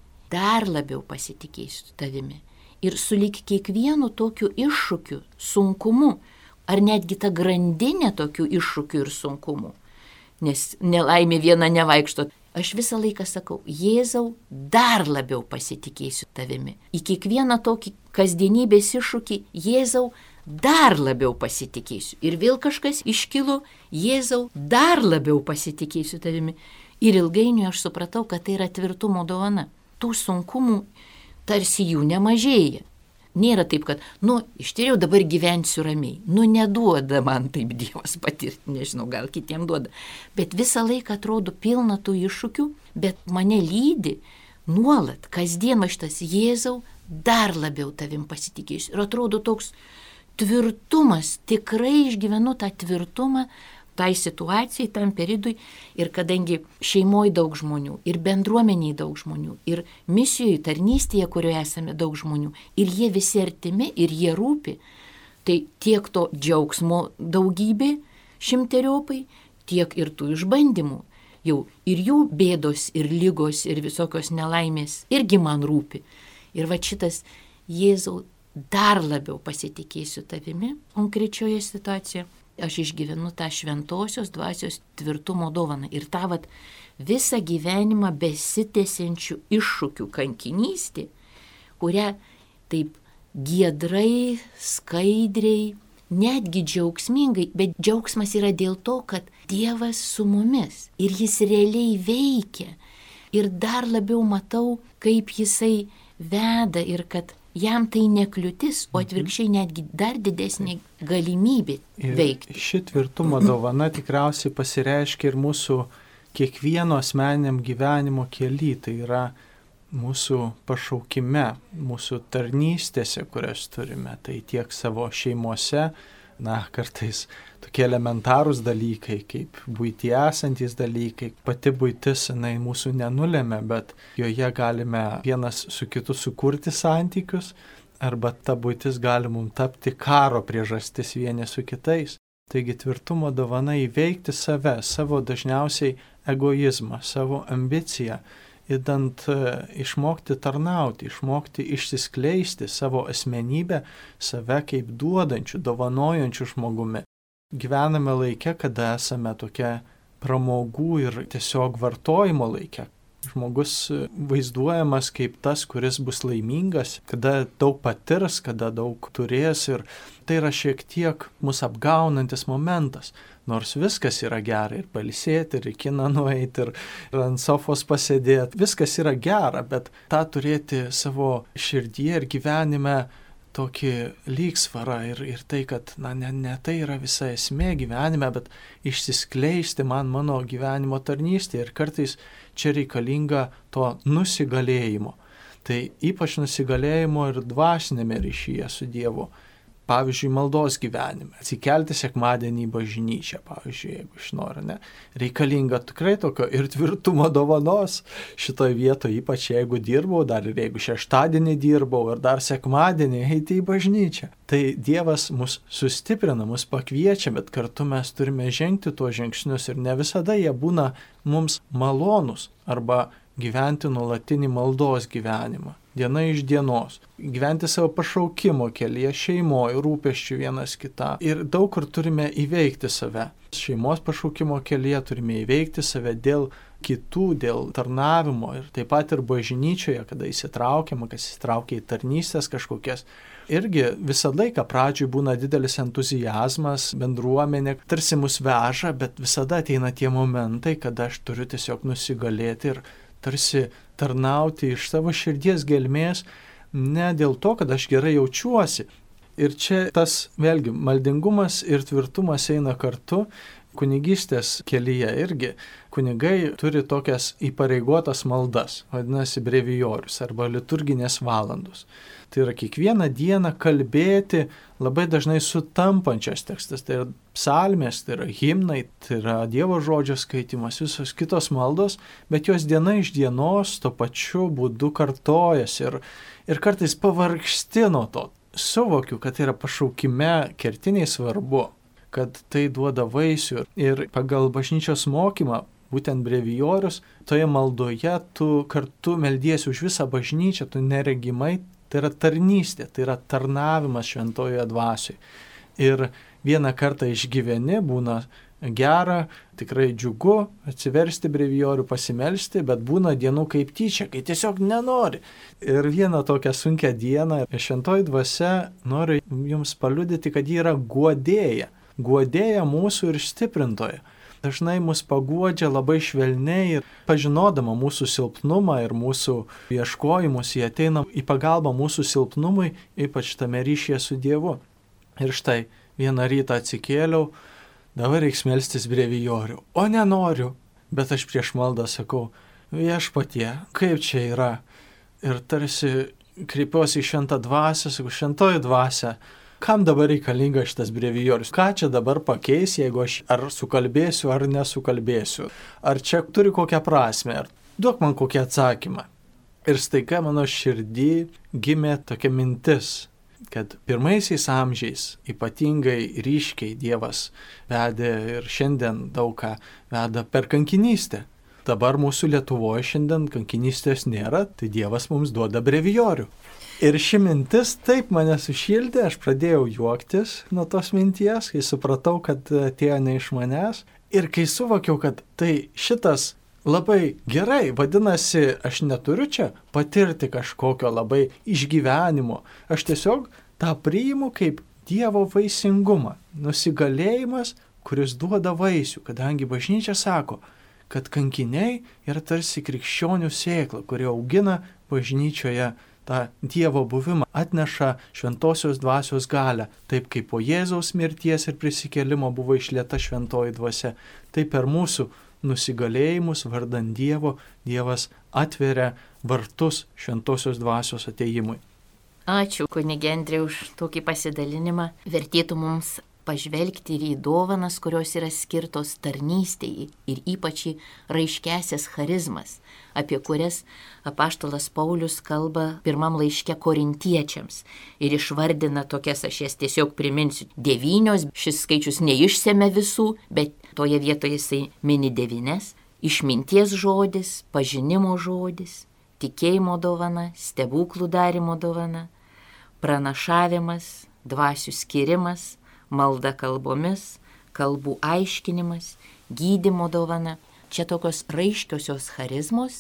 [SPEAKER 2] dar labiau pasitikėsiu tavimi. Ir sulig kiekvienu tokiu iššūkiu, sunkumu, ar netgi ta grandinė tokių iššūkių ir sunkumų, nes nelaimė viena nevaikšto, aš visą laiką sakau, Jėzau, dar labiau pasitikėsiu tavimi. Į kiekvieną tokį kasdienybės iššūkį, Jėzau, dar labiau pasitikėsiu. Ir vėl kažkas iškilo, Jėzau, dar labiau pasitikėsiu tavimi. Ir ilgainiui aš supratau, kad tai yra tvirtumo dovana. Tų sunkumų tarsi jų nemažėja. Nėra taip, kad, ištyriau, dabar gyvensiu ramiai. Neduoda man taip Dievas patirti, nežinau, gal kitiem duoda. Bet visą laiką atrodo pilna tų iššūkių, bet mane lydi nuolat, kasdien šitas Jėzau, dar labiau tavim pasitikėsiu. Ir atrodo toks tvirtumas, tikrai išgyvenu tą tvirtumą, tai situacijai, tam periodui, ir kadangi šeimoje daug žmonių, ir bendruomeniai daug žmonių, ir misijoje, tarnystėje, kurioje esame daug žmonių, ir jie visi artimi, ir jie rūpi, tai tiek to džiaugsmo daugybė šimteriopai, tiek ir tų išbandymų. Jau ir jų bėdos, ir lygos, ir visokios nelaimės irgi man rūpi. Ir va šitas Jėzau, dar labiau pasitikėsiu tavimi konkrečioje situacijoje. Aš išgyvenu tą šventosios dvasios tvirtumo dovaną ir tą visą gyvenimą besitęsiančių iššūkių kankinystė, kurią taip giedrai, skaidriai, netgi džiaugsmingai, bet džiaugsmas yra dėl to, kad Dievas su mumis ir jis realiai veikia ir dar labiau matau, kaip jisai veda ir kad jam tai nekliūtis, o atvirkščiai netgi dar didesnė galimybė veikti.
[SPEAKER 1] Ir ši tvirtumo dovana tikriausiai pasireiškia ir mūsų kiekvieno asmeniniam gyvenimo kely, tai yra mūsų pašaukime, mūsų tarnystėse, kurias turime, tai tiek savo šeimose, kartais tokie elementarūs dalykai, kaip buityje esantis dalykai, pati buitis, mūsų nenulėmė, bet joje galime vienas su kitu sukurti santykius, arba ta būtis gali mums tapti karo priežastis vieni su kitais. Taigi tvirtumo dovana įveikti save, savo dažniausiai egoizmą, savo ambiciją, įdant išmokti tarnauti, išmokti išsiskleisti savo asmenybę, save kaip duodančių, dovanojančių žmogumi. Gyvename laike, kada esame tokia pramogų ir tiesiog vartojimo laike. Žmogus vaizduojamas kaip tas, kuris bus laimingas, kada daug patirs, kada daug turės, ir tai yra šiek tiek mus apgaunantis momentas. Nors viskas yra gera, ir pailsėti, ir į kiną nueiti, ir ant sofos pasėdėti, viskas yra gera, bet tą turėti savo širdyje ir gyvenime tokį lygsvarą ir tai, kad ne tai yra visa esmė gyvenime, bet išsiskleisti mano gyvenimo tarnystė, ir kartais čia reikalinga to nusigalėjimo. Tai ypač nusigalėjimo ir dvasinėme ryšyje su Dievu. Pavyzdžiui, maldos gyvenime. Atsikelti sekmadienį į bažnyčią, pavyzdžiui, jeigu aš noriu, ne. Reikalinga tikrai tokio ir tvirtumo dovanos šitoje vietoje, ypač jeigu dirbau, dar ir jeigu šeštadienį dirbau, ir dar sekmadienį eiti į bažnyčią. Tai Dievas mus sustiprina, mus pakviečia, bet kartu mes turime žengti tuos žingsnius, ir ne visada jie būna mums malonus arba gyventi nuolatinį maldos gyvenimą. Diena iš dienos, gyventi savo pašaukimo kelyje, šeimoje, rūpesčių vienas kitą. Ir daug kur turime įveikti save. Šeimos pašaukimo kelyje turime įveikti save dėl kitų, dėl tarnavimo, ir taip pat ir bažnyčioje, kada įsitraukiama, kas įsitraukia į tarnystės kažkokias. Irgi visą laiką pradžioj būna didelis entuzijazmas, bendruomenė tarsi mus veža, bet visada ateina tie momentai, kada aš turiu tiesiog nusigalėti ir tarsi tarnauti iš savo širdies gelmės, ne dėl to, kad aš gerai jaučiuosi. Ir čia tas, vėlgi, maldingumas ir tvirtumas eina kartu. Kunigystės kelyje irgi kunigai turi tokias įpareigotas maldas, vadinasi brevijorius arba liturginės valandos. Tai yra kiekvieną dieną kalbėti labai dažnai sutampančias tekstas, tai yra psalmės, tai yra himnai, tai yra Dievo žodžio skaitimas, visos kitos maldos, bet jos diena iš dienos to pačiu būdu kartojasi, ir kartais pavargsti nuo to. Suvokiu, kad tai yra pašaukime kertiniai svarbu, kad tai duoda vaisių, ir pagal bažnyčios mokymą, būtent brevijorius, toje maldoje tu kartu meldiesi už visą bažnyčią, tu neregimai, tai yra tarnystė, tai yra tarnavimas šventojoje dvasioje. Ir vieną kartą išgyveni, būna gera, tikrai džiugu atsiversti brevijorių, pasimelsti, bet būna dienų kaip tyčia, kai tiesiog nenori. Ir vieną tokią sunkią dieną šventoji dvasia nori jums paliudyti, kad ji yra guodėja mūsų ir stiprintoja. Dažnai mus paguodžia labai švelniai, ir pažinodama mūsų silpnumą ir mūsų ieškojimus, jie ateina į pagalbą mūsų silpnumui, ypač tame ryšyje su Dievu. Ir štai vieną rytą atsikėliau, dabar reiks melstis brevijorių, o nenoriu, bet aš prieš maldą sakau, Viešpatie, kaip čia yra? Ir tarsi kreipiuosi į šventą dvasią, sakau, šventoji dvasia, kam dabar reikalinga šitas brevijorius? Ką čia dabar pakeis, jeigu aš ar sukalbėsiu, ar nesukalbėsiu? Ar čia turi kokią prasmę? Ar duok man kokį atsakymą? Ir staiga mano širdį gimė tokia mintis, kad pirmaisiais amžiais ypatingai ryškiai Dievas vedė, ir šiandien daug ką veda per kankinystę. Dabar mūsų Lietuvoje šiandien kankinystės nėra, tai Dievas mums duoda brevijorių. Ir ši mintis taip mane sušildė, aš pradėjau juoktis nuo tos minties, kai supratau, kad atėjo ne iš manęs. Ir kai suvokiau, kad tai šitas labai gerai, vadinasi, aš neturiu čia patirti kažkokio labai išgyvenimo. Aš tiesiog tą priimu kaip Dievo vaisingumą, nusigalėjimas, kuris duoda vaisių, kadangi bažnyčia sako, kad kankiniai yra tarsi krikščionių sėkla, kuri augina bažnyčioje tą Dievo buvimą, atneša šventosios dvasios galią, taip kaip po Jėzaus mirties ir prisikėlimo buvo išlieta šventoji dvasia, taip per mūsų nusigalėjimus vardan Dievo, Dievas atveria vartus šventosios dvasios atėjimui.
[SPEAKER 2] Ačiū, kunige Andriau, už tokį pasidalinimą. Vertėtų mums pažvelgti ir į dovanas, kurios yra skirtos tarnystei ir ypač į raiškesias charizmas, apie kurias apaštalas Paulius kalba pirmam laiške korintiečiams ir išvardina tokias, aš jas tiesiog priminsiu, 9, šis skaičius neišsemia visų, bet toje vietoje jisai mini 9, išminties žodis, pažinimo žodis, tikėjimo dovana, stebuklų darimo dovana, pranašavimas, dvasių skirimas, malda kalbomis, kalbų aiškinimas, gydymo dovana. Čia tokios raiškiosios charizmos,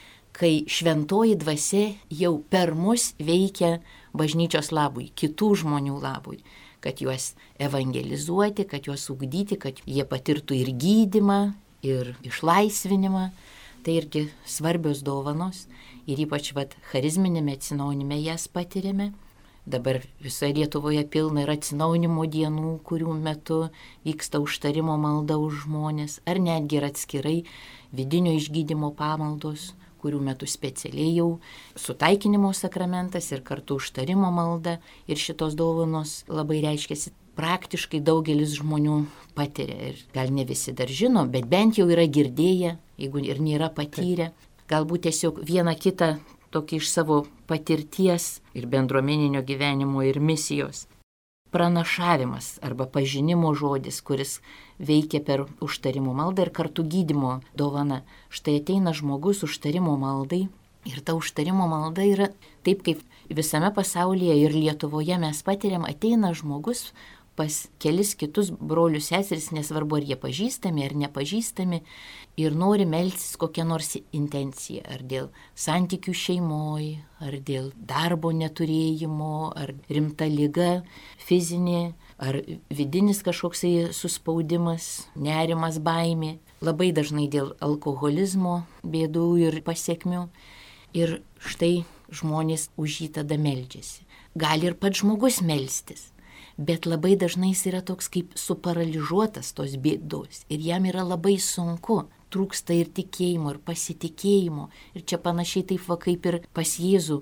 [SPEAKER 2] kai šventoji dvasia jau per mus veikia bažnyčios labui, kitų žmonių labui, kad juos evangelizuoti, kad juos ugdyti, kad jie patirtų ir gydymą, ir išlaisvinimą. Tai irgi svarbios dovanos ir ypač charizminėme atsinaujinime jas patiriame. Dabar visoje Lietuvoje pilna yra atsinaujinimo dienų, kurių metu vyksta užtarimo malda už žmonės, ar netgi ir atskirai vidinio išgydymo pamaldos, kurių metu specialiai jau sutaikinimo sakramentas ir kartu užtarimo malda. Ir šitos dovanos labai reiškiasi, praktiškai daugelis žmonių patiria. Ir gal ne visi dar žino, bet bent jau yra girdėję, jeigu ir nėra patyrę. Galbūt tiesiog vieną kitą tokį iš savo patirties ir bendruomeninio gyvenimo ir misijos. Pranašavimas arba pažinimo žodis, kuris veikia per užtarimo maldą ir kartu gydymo dovana. Štai ateina žmogus užtarimo maldai ir ta užtarimo malda yra taip, kaip visame pasaulyje ir Lietuvoje mes patiriam, ateina žmogus pas kelis kitus brolius seseris, nesvarbu ar jie pažįstami ar nepažįstami, ir nori melstis kokią nors intenciją, ar dėl santykių šeimoje, ar dėl darbo neturėjimo, ar rimta liga fizinė, ar vidinis kažkoksai suspaudimas, nerimas, baimė, labai dažnai dėl alkoholizmo bėdų ir pasiekmių. Ir štai žmonės už jį tada meldžiasi. Gali ir pats žmogus melstis. Bet labai dažnai jis yra toks kaip suparalyžuotas tos bėdos ir jam yra labai sunku, trūksta ir tikėjimo, ir pasitikėjimo. Ir čia panašiai taip kaip ir pas Jėzų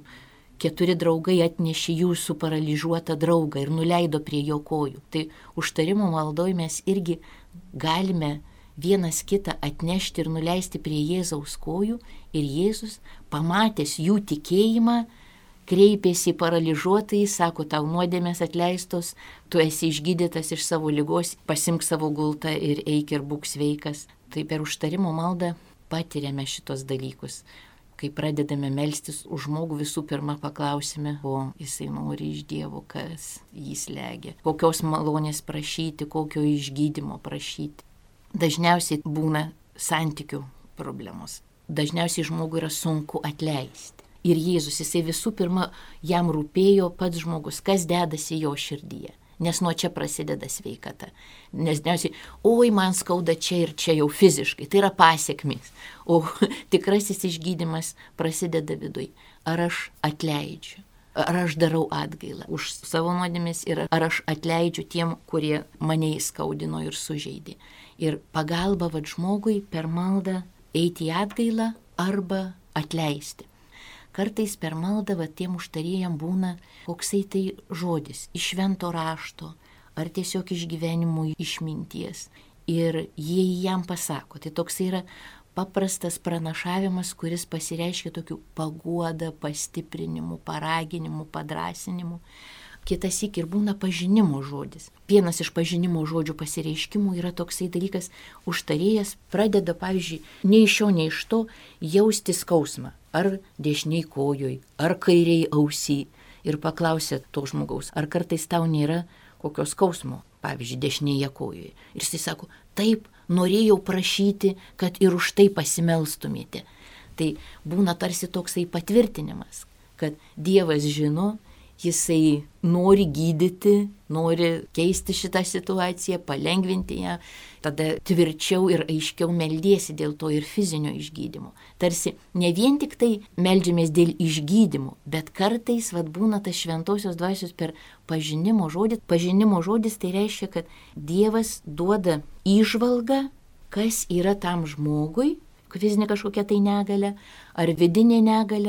[SPEAKER 2] 4 draugai atnešė jų suparalyžuotą draugą ir nuleido prie jo kojų. Tai užtarimo maldoj mes irgi galime vienas kitą atnešti ir nuleisti prie Jėzaus kojų ir Jėzus, pamatęs jų tikėjimą, kreipėsi į paralyžuotąjį, sako, tau nuodėmės atleistos, tu esi išgydytas iš savo ligos, pasimk savo gultą ir eik ir būk sveikas. Tai per užtarimo maldą patiriame šitos dalykus. Kai pradedame melstis už žmogų, visų pirma paklausime, ko jisai nori iš Dievo, kas jį slegia, kokios malonės prašyti, kokio išgydymo prašyti. Dažniausiai būna santykių problemos. Dažniausiai žmogui yra sunku atleisti. Ir Jėzus, jisai visų pirma, jam rūpėjo pats žmogus, kas dedasi jo širdyje. Nes nuo čia prasideda sveikata. Nes dažniausiai, oi, man skauda čia ir čia jau fiziškai, tai yra pasiekmės. O tikrasis išgydymas prasideda viduj. Ar aš atleidžiu, ar aš darau atgailą už savo nuodėmes ir ar aš atleidžiu tiem, kurie mane įskaudino ir sužeidė. Ir pagalba žmogui per maldą eiti į atgailą arba atleisti. Kartais per maldą tiem užtarėjam būna koksai tai žodis iš švento rašto ar tiesiog iš gyvenimo išminties. Ir jie jam pasako. Tai toks yra paprastas pranašavimas, kuris pasireiškia tokiu paguoda, pastiprinimu, paraginimu, padrasinimu. Kitas syk ir būna pažinimo žodis. Vienas iš pažinimo žodžių pasireiškimų yra toksai dalykas, užtarėjas pradeda, pavyzdžiui, nei iš šio, nei iš to jausti skausmą. Ar dešiniai kojoj, ar kairiai ausy. Ir paklausė to žmogaus, ar kartais tau nėra kokio skausmo, pavyzdžiui, dešinėje kojoje. Ir jis sako, taip, norėjau prašyti, kad ir už tai pasimelstumėte. Tai būna tarsi toksai patvirtinimas, kad Dievas žino, jisai nori gydyti, nori keisti šitą situaciją, palengvinti ją, tada tvirčiau ir aiškiau meldiesi dėl to ir fizinio išgydymo. Tarsi ne vien tik tai meldžiamės dėl išgydymo, bet kartais būna tas šventosios dvasios per pažinimo žodį. Pažinimo žodis tai reiškia, kad Dievas duoda įžvalgą, kas yra tam žmogui, fizinė kažkokia tai negalia ar vidinė negalia.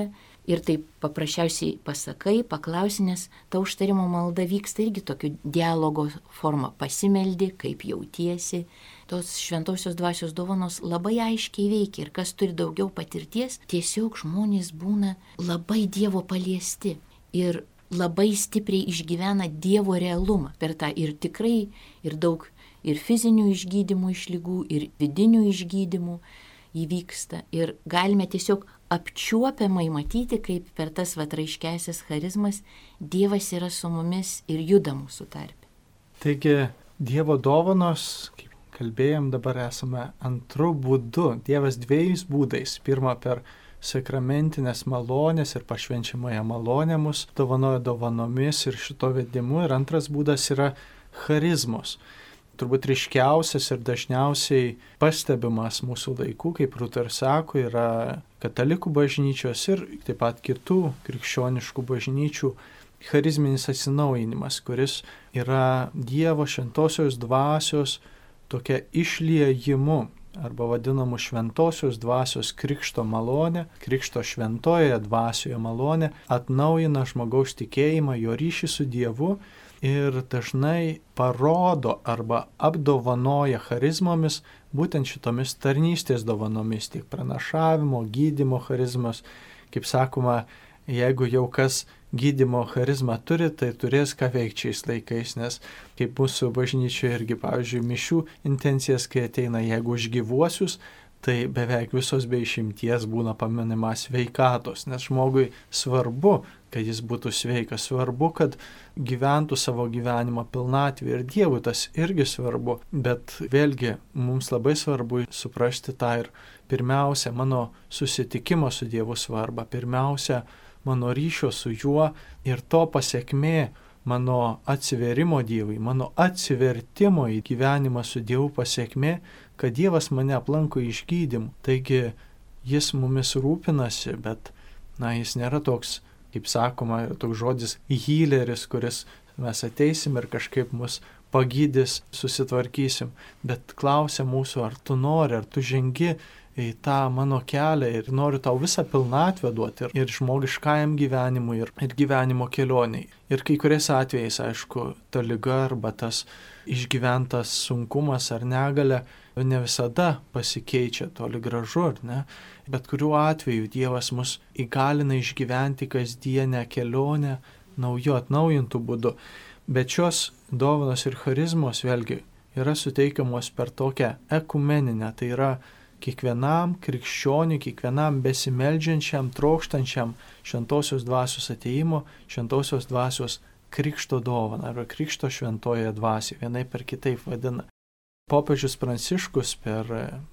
[SPEAKER 2] Ir taip paprasčiausiai pasakai, paklausi, nes ta užtarimo malda vyksta irgi tokiu dialogo forma. Pasimeldi, kaip jautiesi. Tos šventosios dvasios dovanos labai aiškiai veikia ir kas turi daugiau patirties, tiesiog žmonės būna labai Dievo paliesti ir labai stipriai išgyvena Dievo realumą per tą ir tikrai, ir daug ir fizinių išgydymų iš ligų, ir vidinių išgydymų įvyksta. Ir galime tiesiog apčiuopiamai matyti, kaip per tas raiškiausias charizmas Dievas yra su mumis ir juda mūsų tarpe.
[SPEAKER 1] Taigi Dievo dovanos, kaip kalbėjom, dabar esame antru būdu. Dievas dviejais būdais. Pirma, per sakramentinės malonės ir pašvenčiamąją malonę mus dovanoja dovanomis ir šito vedimu. Ir antras būdas yra charizmos. Turbūt ryškiausias ir dažniausiai pastebimas mūsų laikų, kaip Rūta ir sako, yra katalikų bažnyčios ir taip pat kitų krikščioniškų bažnyčių charizminis atsinaujinimas, kuris yra Dievo šventosios dvasios tokia išliejimu arba vadinamu šventosios dvasios krikšto malonė, krikšto šventojoje dvasioje malonė atnaujina žmogaus tikėjimą, jo ryšį su Dievu ir dažnai parodo arba apdovanoja charizmomis, būtent šitomis tarnystės dovanomis, tiek pranašavimo, gydymo charizmos. Kaip sakoma, jeigu jau kas gydymo charizmą turi, tai turės ką veikti šiais laikais, nes kaip mūsų bažnyčioje irgi, pavyzdžiui, mišių intencijas, kai ateina, jeigu už gyvuosius, tai beveik visos be išimties būna paminimas sveikatos, nes žmogui svarbu, kad jis būtų sveikas, svarbu, kad gyventų savo gyvenimą pilnatvį ir Dievui tas irgi svarbu, bet vėlgi mums labai svarbu suprasti tą ir pirmiausia mano susitikimo su Dievu svarbą, pirmiausia mano ryšio su juo ir to pasiekmė mano atsiverimo Dievui, mano atsivertimo į gyvenimą su Dievu pasiekmė, kad Dievas mane aplanko išgydymu. Taigi jis mumis rūpinasi, bet jis nėra toks, kaip sakoma, toks žodis healeris, kuris mes ateisim ir kažkaip mus pagydys, susitvarkysim, bet klausia mūsų, ar tu nori, ar tu žengi į tą mano kelią ir noriu tau visą pilnatvę duoti ir žmogiškajam gyvenimui, ir gyvenimo kelioniai. Ir kai kuriais atvejais, aišku, ta liga arba tas išgyventas sunkumas ar negalia ne visada pasikeičia, toli gražu, ar ne? Bet kuriuo atveju Dievas mus įgalina išgyventi kasdienę kelionę nauju atnaujintų būdu. Bet šios dovanos ir charizmos vėlgi yra suteikiamos per tokią ekumeninę, tai yra kiekvienam krikščioniui, kiekvienam besimeldžiančiam, trokštančiam šventosios dvasios ateimo, šventosios dvasios krikšto dovana arba krikšto šventojoje dvasioje, vienaip per kitaip vadina. Popiežius Pranciškus per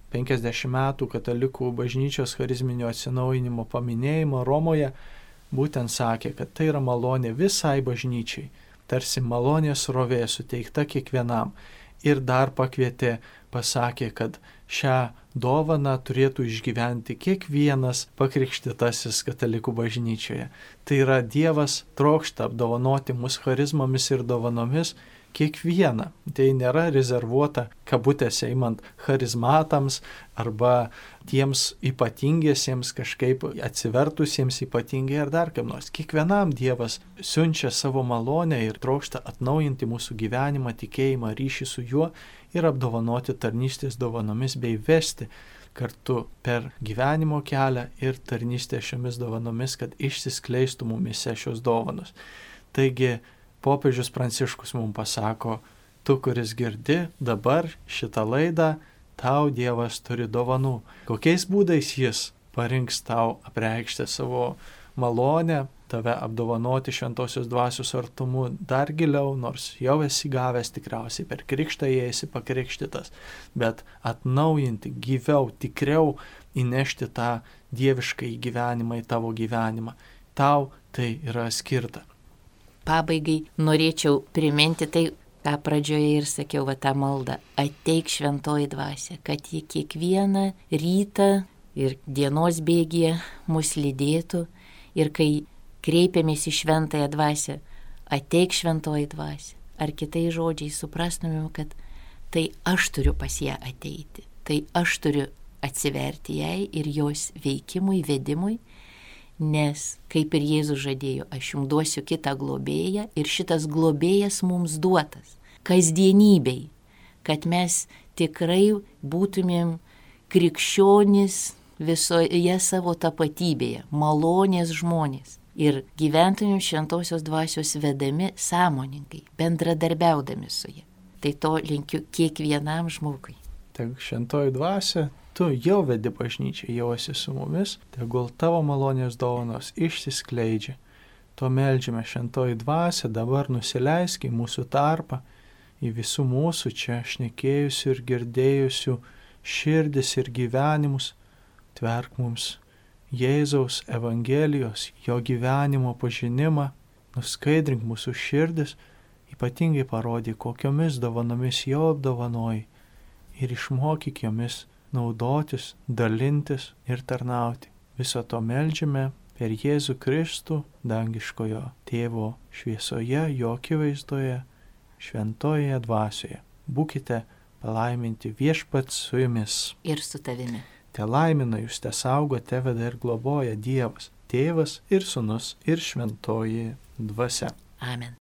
[SPEAKER 1] 50 metų katalikų bažnyčios charizminio atsinaujinimo paminėjimo Romoje būtent sakė, kad tai yra malonė visai bažnyčiai, tarsi malonės srovė suteikta kiekvienam. Ir dar pakvietė, pasakė, kad šią dovaną turėtų išgyventi kiekvienas pakrikštytasis katalikų bažnyčioje. Tai yra Dievas trokšta apdovanoti mus charizmomis ir dovanomis kiekvieną. Tai nėra rezervuota kabutėse imant charizmatams arba tiems ypatingiesiems kažkaip atsivertusiems ypatingai ar dar kam nors. Kiekvienam Dievas siunčia savo malonę ir trokšta atnaujinti mūsų gyvenimą, tikėjimą, ryšį su juo ir apdovanoti tarnystės dovanomis bei vesti kartu per gyvenimo kelią ir tarnystę šiomis dovanomis, kad išsiskleistų mumise šios dovanos. Taigi, popiežius Pranciškus mums pasako, tu, kuris girdi dabar šitą laidą, tau Dievas turi dovanų. Kokiais būdais jis parinks tau apreikšti savo malonę, tave apdovanoti šventosios dvasios artumu dar giliau, nors jau esi gavęs tikriausiai per krikštą, jei esi pakrikštytas, bet atnaujinti, gyviau, tikriau įnešti tą dievišką gyvenimą į tavo gyvenimą. Tau tai yra skirta.
[SPEAKER 2] Pabaigai norėčiau priminti tai, ką pradžioje ir sakiau, tą maldą. Ateik šventoji dvasia, kad ji kiekvieną rytą ir dienos bėgyje mus lydėtų. Ir kai kreipiamės į šventąją dvasią, ateik šventoji dvasia. Ar kitais žodžiais suprastumėm, kad tai aš turiu pas ją ateiti. Tai aš turiu atsiverti jai ir jos veikimui, vedimui, Nes, kaip ir Jėzus žadėjo, aš jums duosiu kitą globėją ir šitas globėjas mums duotas kasdienybei, kad mes tikrai būtumėm krikščionys visoje savo tapatybėje, malonės žmonės ir gyventumėm šventosios dvasios vedami sąmoningai, bendradarbiaudami su ja. Tai to linkiu kiekvienam žmogui.
[SPEAKER 1] Teg šventoji dvasia, tu jau vedi bažnyčią, jau esi su mumis, tegul tavo malonės dovanos išsiskleidžia. To meldžiame šventoji dvasia, dabar nusileisk į mūsų tarpą, į visų mūsų čia šnekėjusių ir girdėjusių širdis ir gyvenimus, tverk mums Jėzaus Evangelijos, jo gyvenimo pažinimą, nuskaidrink mūsų širdis, ypatingai parodyk, kokiomis dovanomis jo apdovanoji ir išmokyk jomis naudotis, dalintis ir tarnauti. Viso to meldžiame per Jėzų Kristų, dangiškojo Tėvo šviesoje, jo akivaizdoje, šventojoje dvasioje. Būkite palaiminti, Viešpats su jumis.
[SPEAKER 2] Ir su tavimi.
[SPEAKER 1] Te laimina jūs, te saugo, te veda ir globoja Dievas, Tėvas ir Sūnus ir šventoji dvasia.
[SPEAKER 2] Amen.